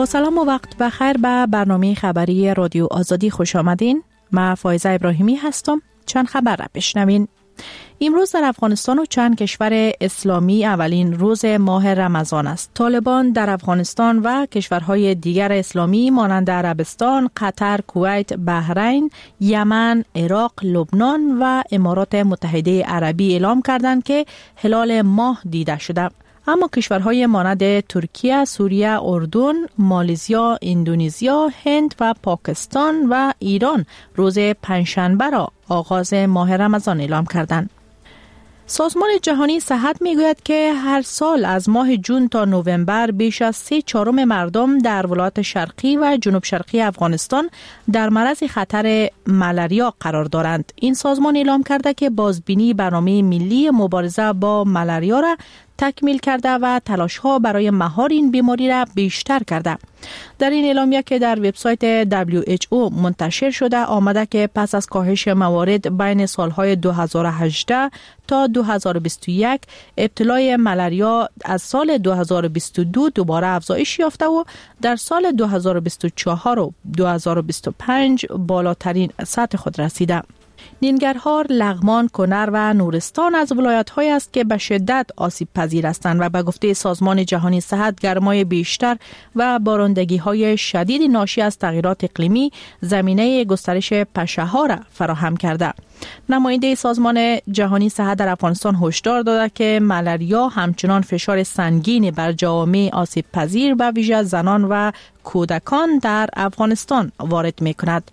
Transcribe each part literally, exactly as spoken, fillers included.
با سلام و وقت بخیر به برنامه خبری رادیو آزادی خوش آمدین. من فایزه ابراهیمی هستم. چند خبر را بشنوین. امروز در افغانستان و چند کشور اسلامی اولین روز ماه رمضان است. طالبان در افغانستان و کشورهای دیگر اسلامی مانند عربستان، قطر، کویت، بحرین، یمن، عراق، لبنان و امارات متحده عربی اعلام کردند که هلال ماه دیده شده. اما کشورهای مانند ترکیه، سوریه، اردن، مالزیا، اندونزیا، هند و پاکستان و ایران روز پنجشنبه را آغاز ماه رمضان اعلام کردند. سازمان جهانی صحت میگوید که هر سال از ماه جون تا نوامبر بیش از سه چهارم مردم در ولایات شرقی و جنوب شرقی افغانستان در معرض خطر ملاریا قرار دارند. این سازمان اعلام کرده که بازبینی برنامه ملی مبارزه با ملاریا را تکمیل کرده و تلاش‌ها برای مهار این بیماری را بیشتر کرده. در این اعلامیه که در وبسایت دبلیو اچ او منتشر شده آمده که پس از کاهش موارد بین سالهای دو هزار و هجده تا دو هزار و بیست و یک ابتلای ملاریا از سال دو هزار و بیست و دو دوباره افزایش یافته و در سال دو هزار و بیست و چهار و دو هزار و بیست و پنج بالاترین سطح خود رسیده. نینگرهار، لغمان، کنر و نورستان از ولایت‌هایی است که به شدت آسیب پذیر هستند و به گفته سازمان جهانی صحت گرمای بیشتر و بارندگی‌های شدید ناشی از تغییرات اقلیمی زمینه گسترش پشه‌ها را فراهم کرده. نماینده سازمان جهانی صحت در افغانستان هشدار داده که ملاریا همچنان فشار سنگینی بر جوامع آسیب پذیر و ویژه زنان و کودکان در افغانستان وارد می‌کند.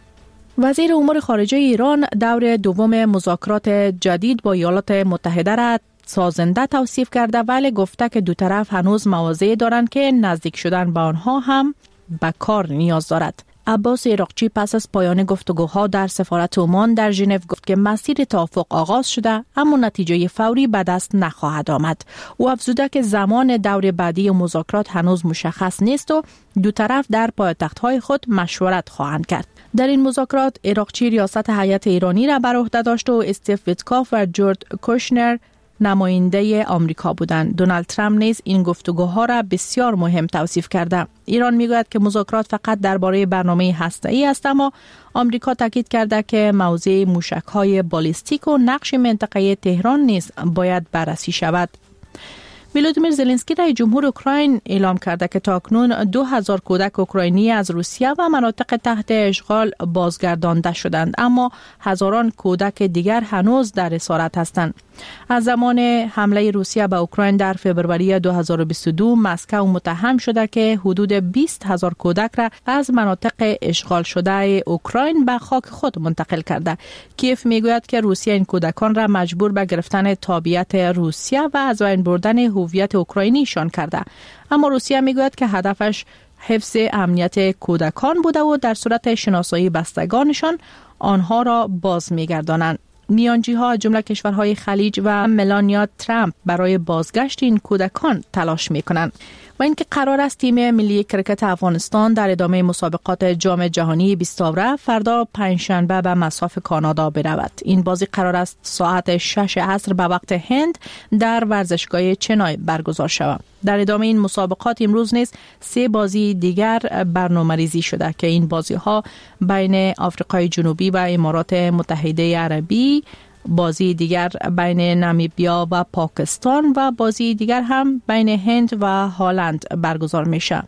وزیر امور خارجه ایران دور دوم مذاکرات جدید با ایالات متحده را سازنده توصیف کرده ولی گفته که دو طرف هنوز مواضعی دارند که نزدیک شدن به آنها هم به کار نیاز دارد. عباس عراقچی پس از پایان گفتگوها در سفارت عمان در ژنو گفت که مسیر توافق آغاز شده اما نتیجه فوری به دست نخواهد آمد. او افزوده که زمان دور بعدی مذاکرات هنوز مشخص نیست و دو طرف در پایتخت‌های خود مشورت خواهند کرد. در این مذاکرات عراقچی ریاست هیئت ایرانی را بر عهده داشت و استیو ویتکاف و جورج کوشنر نماینده آمریکا بودند. دونالد ترامپ نیز این گفتگوها را بسیار مهم توصیف کرده. ایران میگوید که مذاکرات فقط درباره برنامه هسته‌ای است اما آمریکا تاکید کرده که موضوع موشک‌های بالیستیک و نقش منطقه تهران نیز باید بررسی شود. ولودیمیر زلنسکی رئیس جمهور اوکراین اعلام کرده که تاکنون دو هزار کودک اوکراینی از روسیه و مناطق تحت اشغال بازگردانده شدند اما هزاران کودک دیگر هنوز در اسارت هستند. از زمان حمله روسیه به اوکراین در فوریه دو هزار و بیست و دو مسکو متهم شده که حدود بیست هزار کودک را از مناطق اشغال شده اوکراین به خاک خود منتقل کرده. کیف میگوید که روسیه این کودکان را مجبور به گرفتن تابعیت روسیه و از بین بردن هویت اوکراینیشان کرده. اما روسیه میگوید که هدفش حفظ امنیت کودکان بوده و در صورت شناسایی بستگانشان آنها را باز میگردانند. میانجی‌ها از جمله کشورهای خلیج و ملانیا ترامپ برای بازگشت این کودکان تلاش می‌کنند. و اینکه قرار است تیم ملی کرکت افغانستان در ادامه مسابقات جام جهانی بیست آوره فردا پنجشنبه به مصاف کانادا برود. این بازی قرار است ساعت شش عصر به وقت هند در ورزشگاه چنای برگزار شود. در ادامه این مسابقات امروز نیز سه بازی دیگر برنامه‌ریزی شده که این بازی‌ها بین آفریقای جنوبی و امارات متحده عربی، بازی دیگر بین نامیبیا و پاکستان و بازی دیگر هم بین هند و هلند برگزار میشه.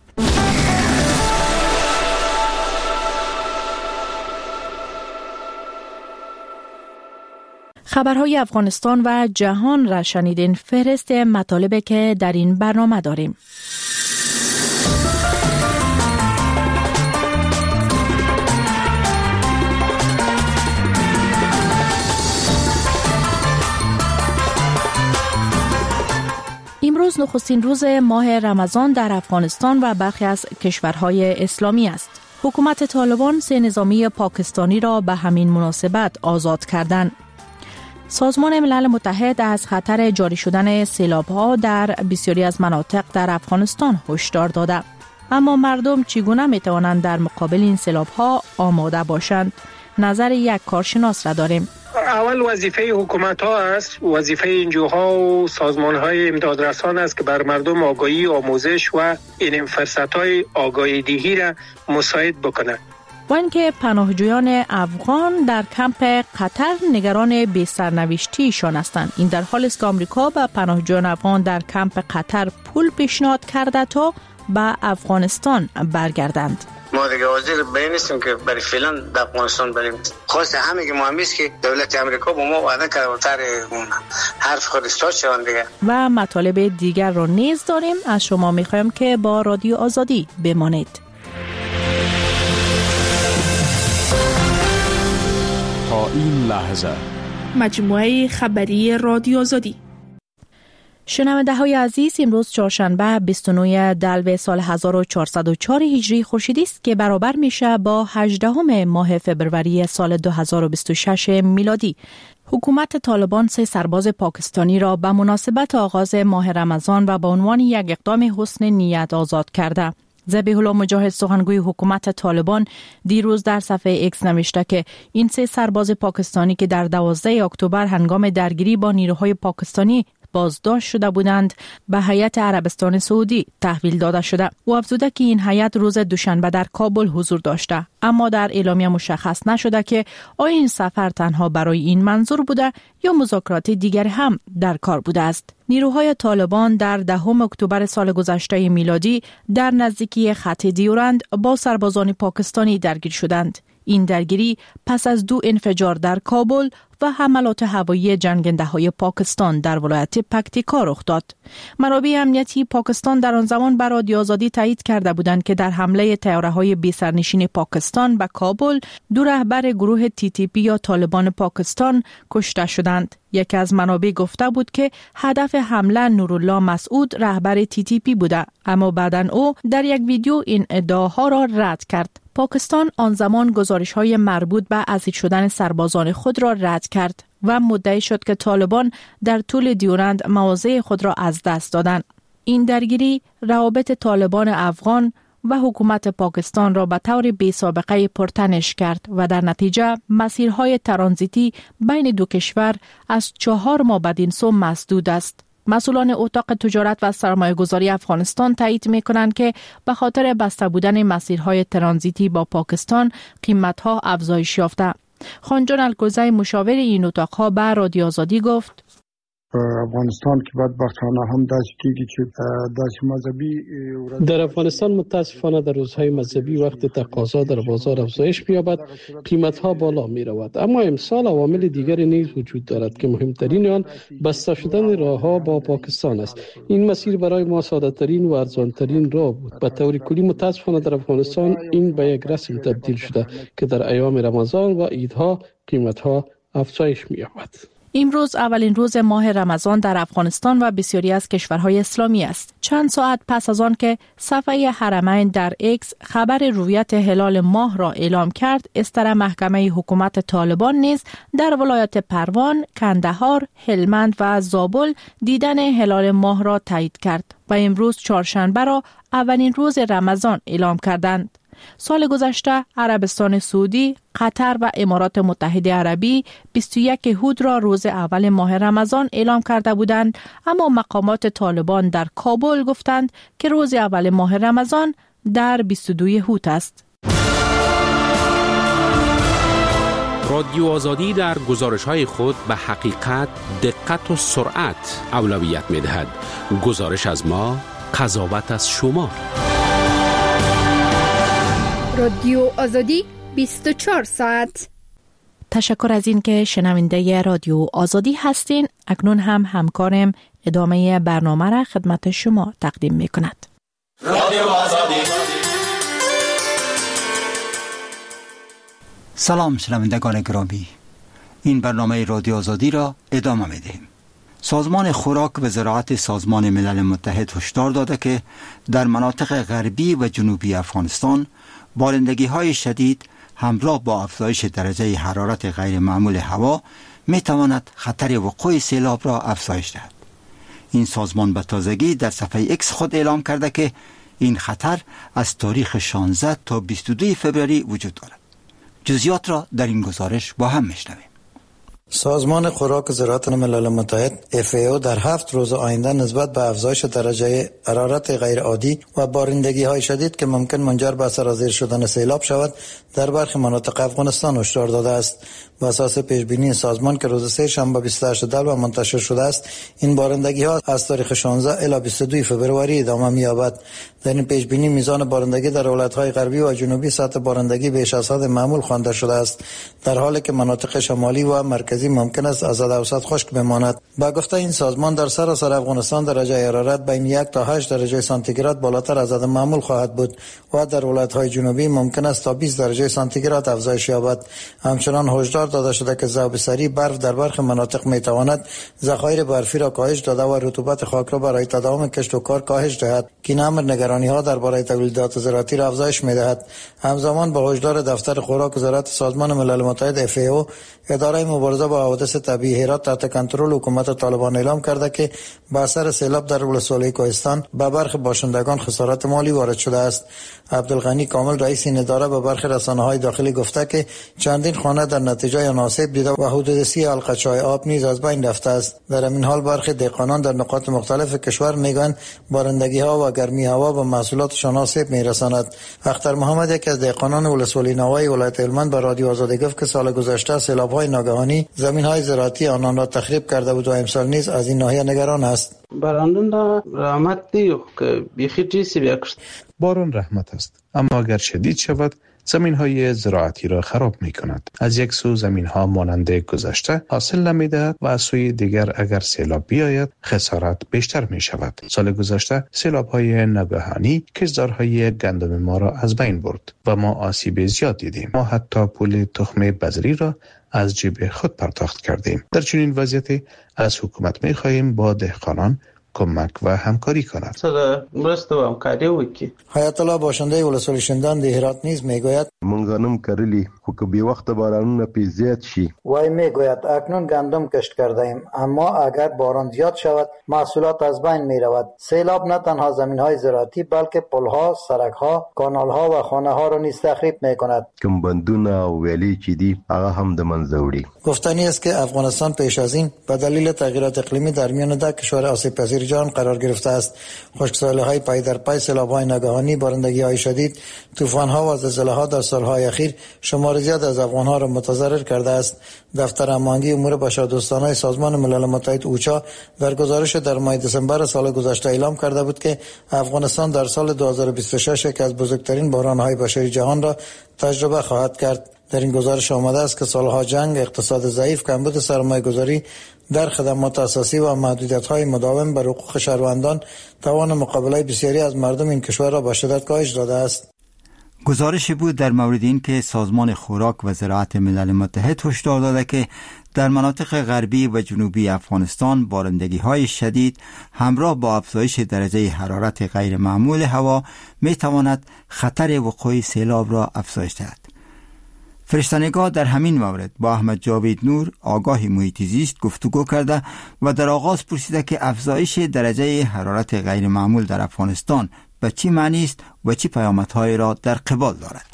خبرهای افغانستان و جهان را شنیدین. فهرست مطالبی که در این برنامه داریم. امروز نخستین روز ماه رمضان در افغانستان و برخی از کشورهای اسلامی است. حکومت طالبان سه نظامی پاکستانی را به همین مناسبت آزاد کردند. سازمان ملل متحد از خطر جاری شدن سیلاب‌ها در بسیاری از مناطق در افغانستان هشدار داده. اما مردم چگونه می‌توانند در مقابل این سیلاب‌ها آماده باشند؟ نظر یک کارشناس را داریم. اول وظیفه حکومت ها است، وظیفه انجوها و سازمان های امدادرسان است که بر مردم آگاهی، آموزش و این فرصت های آگاهی دهی را مساعد بکنند. و اینکه پناهجویان افغان در کمپ قطر نگران بی سرنوشتیشان هستند. این در حالی است که آمریکا به پناهجویان افغان در کمپ قطر پول پیشنهاد کرده تا به افغانستان برگردند. ما دیگه حاضر به نیستیم که برای فعلا در افغانستان بریم. خواست همه که مهم است که دولت آمریکا با ما وعده کرده تر حرف خود استاد شوند دیگه. و مطالب دیگر را نیز داریم. از شما میخوایم که با رادیو آزادی بمانید. تا این لحظه مجموعه خبری رادیو آزادی. شنونده های عزیز، امروز چهارشنبه بیست و نه دلو سال هزار و چهارصد و چهار هجری خورشیدی است که برابر میشه با هجدهم ماه فبروری سال دو هزار و بیست و شش میلادی. حکومت طالبان سه سرباز پاکستانی را به مناسبت آغاز ماه رمضان و به عنوان یک اقدام حسن نیت آزاد کرده. ذبیح الله مجاهد، سخنگوی حکومت طالبان، دیروز در صفحه ایکس نوشته که این سه سرباز پاکستانی که در دوازده اکتبر هنگام درگیری با نیروهای پاکستانی بازداشت شده بودند به هیئت عربستان سعودی تحویل داده شده. او افزوده که این هیئت روز دوشنبه در کابل حضور داشته، اما در اعلامیه مشخص نشده که آیا این سفر تنها برای این منظور بوده یا مذاکرات دیگر هم در کار بوده است. نیروهای طالبان در دهم اکتبر سال گذشته میلادی در نزدیکی خط دیورند با سربازان پاکستانی درگیر شدند. این درگیری پس از دو انفجار در کابل و حملات هوایی جنگنده های پاکستان در ولایت پکتیکا رخ داد. منابع امنیتی پاکستان در آن زمان بر رادیو آزادی تایید کرده بودند که در حمله طیاره‌های بی سرنشین پاکستان به کابل دو رهبر گروه تی تی پی یا طالبان پاکستان کشته شدند. یکی از منابع گفته بود که هدف حمله نورالله مسعود رهبر تی تی پی بوده، اما بعداً او در یک ویدیو این ادعاها را رد کرد. پاکستان آن زمان گزارش‌های مربوط به اسیر شدن سربازان خود را رد کرد و مدعی شد که طالبان در طول دیورند مواضع خود را از دست دادند. این درگیری روابط طالبان افغان و حکومت پاکستان را به طور بی سابقه پرتنش کرد و در نتیجه مسیرهای ترانزیتی بین دو کشور از چهار ماه بدین سو مسدود است. مسئولان اتاق تجارت و سرمایه‌گذاری افغانستان تایید می‌کنند که به خاطر بسته بودن مسیرهای ترانزیتی با پاکستان قیمت‌ها افزایش یافته. خانجان الکوزی، مشاور این اتاق‌ها، به رادیو آزادی گفت: افغانستان که بدبختانه هم دست کیږي چې داسې مذهبي در افغانستان متاسفانه در روزهای مذهبی وقت تقاضا در بازار افزایش می‌یابد، قیمت‌ها بالا می‌رود. اما امسال عوامل دیگری نیز وجود دارد که مهمترین آن بسته شدن راه‌ها با پاکستان است. این مسیر برای ما ساده‌ترین و ارزان‌ترین راه بود. به طور کلی متاسفانه در افغانستان این به یک رسم تبدیل شده که در ایام رمضان و عیدها قیمت‌ها افزایش می‌یابد. امروز اولین روز ماه رمضان در افغانستان و بسیاری از کشورهای اسلامی است. چند ساعت پس از آن که صفحه حرمین در ایکس خبر رویت هلال ماه را اعلام کرد، استر محکمه حکومت طالبان نیز در ولایت پروان، کندهار، هلمند و زابل دیدن هلال ماه را تایید کرد و امروز چهارشنبه را اولین روز رمضان اعلام کردند. سال گذشته عربستان سعودی، قطر و امارات متحده عربی بیست و یک هود را روز اول ماه رمضان اعلام کرده بودند، اما مقامات طالبان در کابل گفتند که روز اول ماه رمضان در بیست و دو هود است. رادیو آزادی در گزارش‌های خود به حقیقت، دقت و سرعت اولویت می‌دهد. گزارش از ما، قضاوت از شما. رادیو آزادی بیست و چهار ساعت. تشکر از این که شنونده رادیو آزادی هستین. اکنون هم همکارم ادامه برنامه را خدمت شما تقدیم می کند. رادیو آزادی. سلام شنوندگان گرامی، این برنامه رادیو آزادی را ادامه می دهیم. سازمان خوراک و زراعت سازمان ملل متحد هشدار داده که در مناطق غربی و جنوبی افغانستان بارندگی های شدید همراه با افزایش درجه حرارت غیر معمول هوا می تواند خطر وقوع سیلاب را افزایش دهد. این سازمان به تازگی در صفحه ایکس خود اعلام کرده که این خطر از تاریخ شانزده تا بیست و دو فوریه وجود دارد. جزئیات را در این گزارش با هم میشنویم. سازمان خوراک و زراعت ملل متحد اف ای او در هفت روز آینده نسبت به افزایش درجه حرارت غیر عادی و بارندگی های شدید که ممکن منجر به سرازیر شدن سیلاب شود در برخی مناطق افغانستان هشدار داده است. بر اساس پیش بینی سازمان که روز سه شنبه بیست و هشت دلو منتشر شده است، این بارندگی ها از تاریخ شانزده الی بیست و دو فوریه ادامه می‌یابد. در این پیش بینی میزان بارندگی در ولایت‌های غربی و جنوبی سطح بارندگی بیش از حد معمول خوانده شده است، در حالی که مناطق شمالی و مرکزی ممکن است از حد اوسط خشک بماند. با گفته این سازمان در سراسر افغانستان درجه حرارت بین یک تا هشت درجه سانتیگراد بالاتر از حد معمول خواهد بود و در ولایت‌های جنوبی ممکن است تا بیست درجه سانتیگراد افزایش یابد. همچنان هشدار داده شده که ذوب سری برف در برخی مناطق میتواند ذخایر برفی را کاهش داده و رطوبت خاک را برای تداوم کشت و کار کاهش دهد که این امر نگرانی ها درباره تولیدات زراعتی را افزایش میدهد. همزمان با هشدار دفتر خوراک و زراعت سازمان ملل متحد اف ای او، اداره مبارزه با حوادث طبیعی هرات تحت کنترل حکومت طالبان اعلام کرده که با اثر سیلاب در ولسوالی کوهستان به برخی باشندگان خسارت مالی وارد شده است. عبدالغنی کامل رئیس این اداره به برخی رسانه‌های داخلی گفته که چندین خانه در نتیجه آسیب دیده و حدود سی حلقه چای آب نیز از بین رفته است. در این حال برخی دهقانان در نقاط مختلف کشور میگویند بارندگی ها و گرمی هوا به محصولاتشان آسیب میرساند. اختر محمد، یکی از دهقانان ولسوالی نوای ولایت هلمند، به رادیو آزادی گفت که سال گذشته سیلاب‌های ناگهانی زمین‌های زراعتی آنان را تخریب کرده بود و امسال نیز از این ناحیه نگران است. باران رحمت دی که بیخی چیزی بیاکشت. باران رحمت است، اما اگر شدید شود زمین‌های زراعتی را خراب می‌کند. از یک سو زمین‌ها مانند گذشته حاصل نمی‌دهد و از سوی دیگر اگر سیلاب بیاید خسارت بیشتر می‌شود. سال گذشته سیلاب‌های ناگهانی کشتزارهای گندم ما را از بین برد و ما آسیب زیاد دیدیم. ما حتی پول تخم بذری را از جیب خود پرداخت کردیم. در چنین وضعیتی از حکومت می‌خواهیم با دهقانان کمک و همکاری کند. مرسته و همکاری وکړي. حیات الله باشنده ولسوالی شندان د هرات نیز میگوید من غنم کرلی خو که بی وقت بارانونه پی زیاد شي. وای میگوید اکنون گندم کشت کرده ایم، اما اگر باران زیاد شود محصولات از بین می رود. سیلاب نه تنها زمین های زراعتی بلکه پل ها، سرک ها، کانال ها و خانه ها را نیز تخریب می کند. کم بندونه او ویلی چې دی هغه هم د منځه وړي. گفتنی است که افغانستان پیش از این به دلیل تغییرات اقلیمی در میان ده کشور آسیب پذیر جهان قرار گرفته است. خشکسالی‌های پای در پای، سیلاب‌های ناگهانی، بارندگی‌های شدید، طوفان‌ها و زلزله‌ها در سال‌های اخیر شمار زیاد از افغان‌ها را متضرر کرده است. دفتر هماهنگی امور بشردوستانه سازمان ملل متحد اوچا در گزارش در ماه دسامبر سال گذشته اعلام کرده بود که افغانستان در سال دو هزار و بیست و شش یکی از بزرگترین بحران‌های بشری جهان را تجربه خواهد کرد. در این گزارش آمده است که سالها جنگ، اقتصاد ضعیف، کمبود سرمایه‌گذاری در خدمات اساسی و محدودیت‌های مداوم بر حقوق شهروندان توان مقابله بسیاری از مردم این کشور را به شدت کاهش داده است. گزارشی بود در مورد این که سازمان خوراک و زراعت ملل متحد هشدار داده که در مناطق غربی و جنوبی افغانستان بارندگی‌های شدید همراه با افزایش درجه حرارت غیر معمول هوا می‌تواند خطر وقوع سیلاب را افزایش دهد. فرشته‌نگار در همین مورد با احمد جاوید نور، آگاه محیط زیست، گفتگو کرده و در آغاز پرسیده که افزایش درجه حرارت غیر معمول در افغانستان به چی معنی است و چی پیامدهای را در قبال دارد.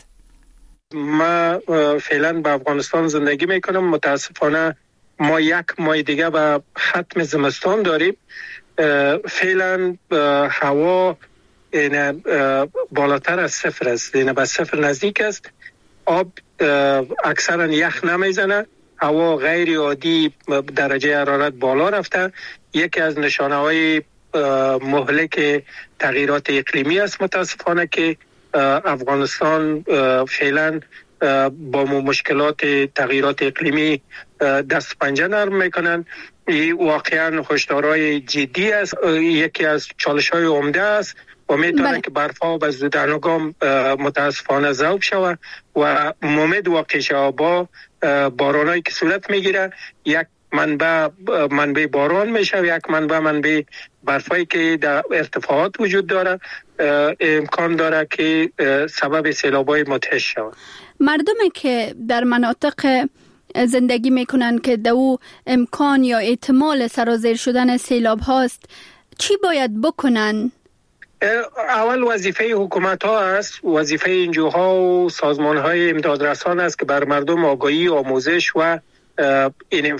ما فعلا به افغانستان زندگی میکنم. متاسفانه ما یک ماه دیگه به ختم زمستان داریم. فعلا هوا بالاتر از صفر است، یعنی به صفر نزدیک است. آب اکثرا یخ نمیزنه، هوا غیر عادی، درجه حرارت بالا رفته. یکی از نشانه های مهلک تغییرات اقلیمی است متاسفانه که افغانستان فعلا با مشکلات تغییرات اقلیمی دست پنجه نرم میکنن. این واقعا هشدارهای جدی است، یکی از چالش های عمده است و میتونه که برفا به زودانگام متاسفانه ذوب شود و ممد واقع شود. با بارانایی که صورت میگیره، یک منبع منبع باران میشه، یک منبع منبع برفایی که در ارتفاعات وجود داره، امکان داره که سبب سیلاب‌های مدهش شود. مردمی که در مناطق زندگی میکنن که دو امکان یا احتمال سرازیر شدن سیلاب هاست، چی باید بکنن؟ اول وظیفه حکومت ها است، وظیفه انجوها و سازمان های امدادرسان است که بر مردم آگاهی، آموزش و این